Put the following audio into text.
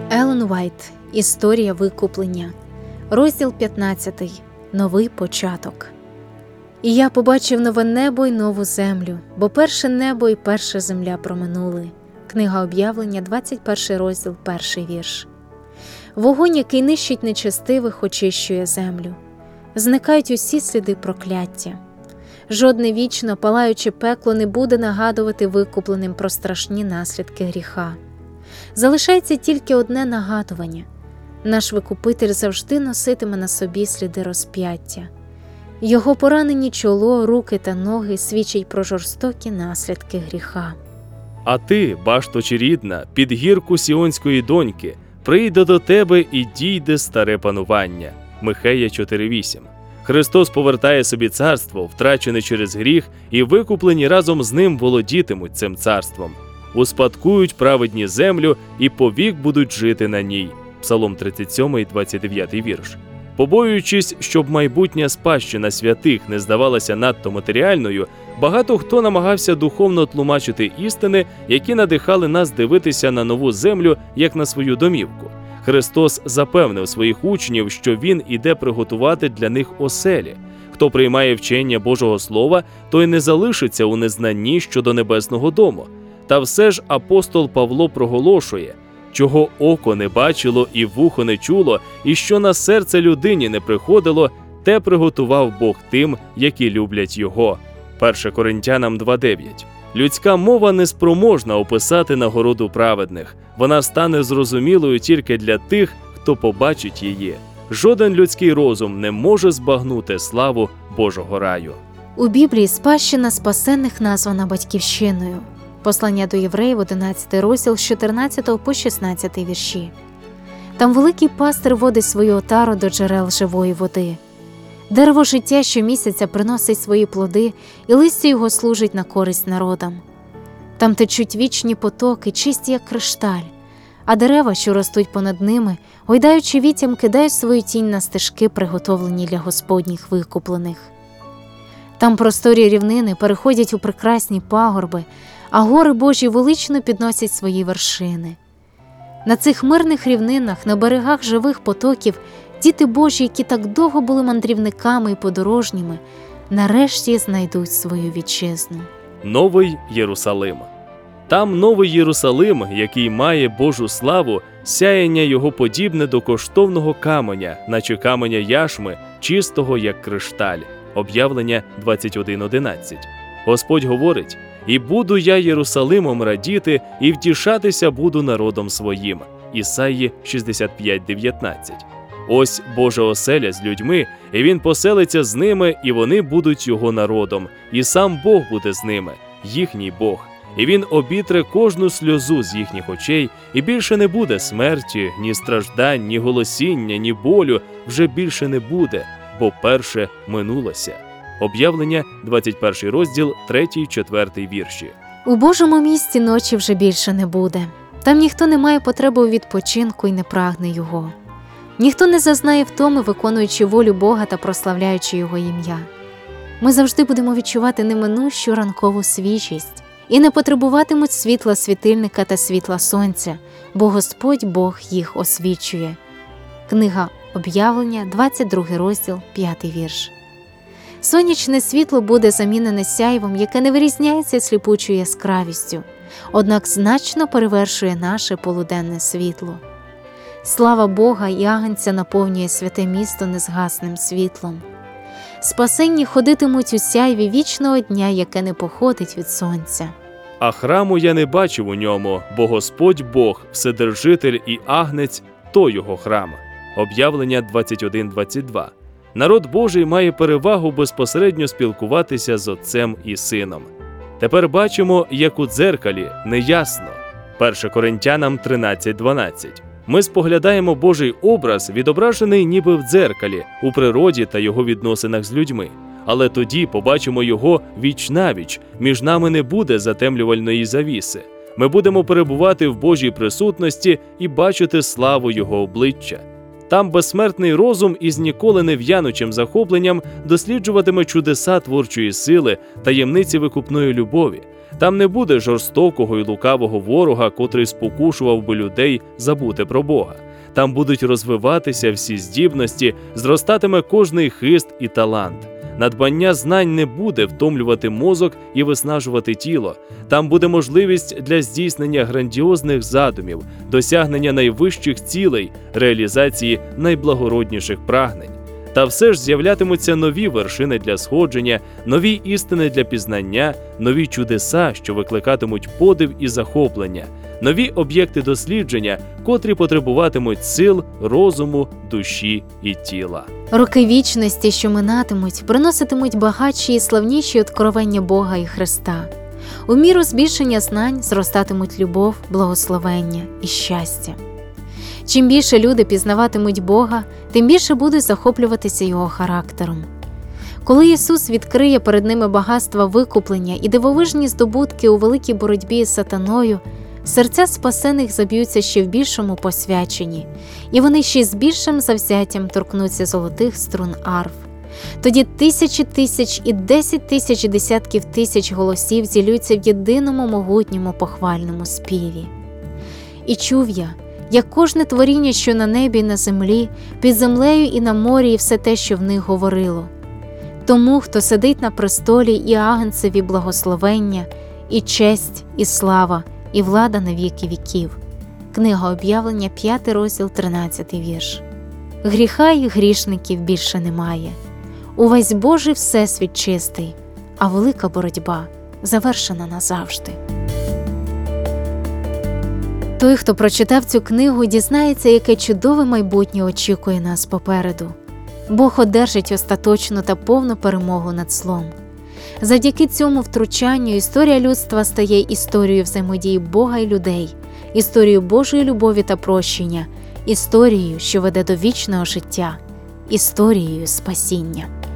Елен Уайт. Історія викуплення. Розділ 15. Новий початок. «І я побачив нове небо й нову землю, бо перше небо й перша земля проминули». Книга Об'явлення, 21 розділ, 1 вірш. Вогонь, який нищить нечестивих, очищує землю. Зникають усі сліди прокляття. Жодне вічно палаюче пекло не буде нагадувати викупленим про страшні наслідки гріха. Залишається тільки одне нагадування. Наш Викупитель завжди носитиме на собі сліди розп'яття. Його поранені чоло, руки та ноги свідчать про жорстокі наслідки гріха. «А ти, башто чарівна, під гірку Сіонської доньки, прийде до тебе і дійде старе панування». Михея 4.8. Христос повертає собі царство, втрачене через гріх, і викуплені разом з ним володітимуть цим царством. «Успадкують праведні землю і повік будуть жити на ній». Псалом 37, 29 вірш. Побоюючись, щоб майбутня спадщина святих не здавалася надто матеріальною, багато хто намагався духовно тлумачити істини, які надихали нас дивитися на нову землю, як на свою домівку. Христос запевнив своїх учнів, що Він іде приготувати для них оселі. Хто приймає вчення Божого Слова, той не залишиться у незнанні щодо небесного дому. Та все ж апостол Павло проголошує: «Чого око не бачило і вухо не чуло, і що на серце людині не приходило, те приготував Бог тим, які люблять Його». 1 Коринтянам 2.9. Людська мова не спроможна описати нагороду праведних. Вона стане зрозумілою тільки для тих, хто побачить її. Жоден людський розум не може збагнути славу Божого раю. У Біблії спадщина спасенних названа Батьківщиною. Послання до Євреїв, 11 розділ, з 14 по 16 вірші. Там великий пастир водить свою отару до джерел живої води. Дерево життя щомісяця приносить свої плоди, і листя його служить на користь народам. Там течуть вічні потоки, чисті як кришталь, а дерева, що ростуть понад ними, гойдаючи віттям, кидають свою тінь на стежки, приготовлені для Господніх викуплених. Там просторі рівнини переходять у прекрасні пагорби, а гори Божі велично підносять свої вершини. На цих мирних рівнинах, на берегах живих потоків, діти Божі, які так довго були мандрівниками і подорожніми, нарешті знайдуть свою вітчизну. Новий Єрусалим. Там Новий Єрусалим, який має Божу славу, сяяння його подібне до коштовного каменя, наче каменя яшми, чистого як кришталь. Об'явлення 21.11. Господь говорить: «І буду я Єрусалимом радіти, і втішатися буду народом своїм». Ісаї 65.19. Ось Божа оселя з людьми, і Він поселиться з ними, і вони будуть Його народом, і сам Бог буде з ними, їхній Бог. І Він обітре кожну сльозу з їхніх очей, і більше не буде смерті, ні страждань, ні голосіння, ні болю, вже більше не буде, бо перше минулося. Об'явлення, 21 розділ, 3-4 вірші. У Божому місті ночі вже більше не буде. Там ніхто не має потреби у відпочинку і не прагне його. Ніхто не зазнає втоми, виконуючи волю Бога та прославляючи Його ім'я. Ми завжди будемо відчувати неминущу ранкову свіжість і не потребуватимуть світла світильника та світла сонця, бо Господь Бог їх освічує. Книга Об'явлення, 22 розділ, 5 вірш. Сонячне світло буде замінене сяйвом, яке не вирізняється сліпучою яскравістю, однак значно перевершує наше полуденне світло. Слава Бога і Агнця наповнює святе місто незгасним світлом. Спасенні ходитимуть у сяйві вічного дня, яке не походить від сонця. «А храму я не бачив у ньому, бо Господь Бог, Вседержитель і Агнець, то його храм». Об'явлення 21.22. Народ Божий має перевагу безпосередньо спілкуватися з Отцем і Сином. Тепер бачимо, як у дзеркалі, неясно. 1 Коринтянам 13.12. Ми споглядаємо Божий образ, відображений ніби в дзеркалі, у природі та його відносинах з людьми. Але тоді побачимо його віч-навіч, між нами не буде затемлювальної завіси. Ми будемо перебувати в Божій присутності і бачити славу Його обличчя. Там безсмертний розум із ніколи не в'янучим захопленням досліджуватиме чудеса творчої сили, таємниці викупної любові. Там не буде жорстокого і лукавого ворога, котрий спокушував би людей забути про Бога. Там будуть розвиватися всі здібності, зростатиме кожний хист і талант. Надбання знань не буде втомлювати мозок і виснажувати тіло. Там буде можливість для здійснення грандіозних задумів, досягнення найвищих цілей, реалізації найблагородніших прагнень. Та все ж з'являтимуться нові вершини для сходження, нові істини для пізнання, нові чудеса, що викликатимуть подив і захоплення, нові об'єкти дослідження, котрі потребуватимуть сил, розуму, душі і тіла. Роки вічності, що минатимуть, приноситимуть багатші і славніші откровення Бога і Христа. У міру збільшення знань зростатимуть любов, благословення і щастя. Чим більше люди пізнаватимуть Бога, тим більше будуть захоплюватися Його характером. Коли Ісус відкриє перед ними багатства викуплення і дивовижні здобутки у великій боротьбі з сатаною, серця спасених заб'ються ще в більшому посвяченні, і вони ще з більшим завзяттям торкнуться золотих струн арф. Тоді тисячі тисяч і 10 тисяч десятків тисяч голосів зіллються в єдиному могутньому похвальному співі. І чув я, як кожне творіння, що на небі і на землі, під землею і на морі, і все те, що в них говорило. Тому, хто сидить на престолі, і агнцеві благословення, і честь, і слава, і влада на віки віків. Книга Об'явлення, 5 розділ, 13 вірш. Гріха й грішників більше немає. Увесь Божий всесвіт чистий, а велика боротьба завершена назавжди. Той, хто прочитав цю книгу, дізнається, яке чудове майбутнє очікує нас попереду. Бог одержить остаточну та повну перемогу над злом. Завдяки цьому втручанню історія людства стає історією взаємодії Бога і людей, історією Божої любові та прощення, історією, що веде до вічного життя, історією спасіння.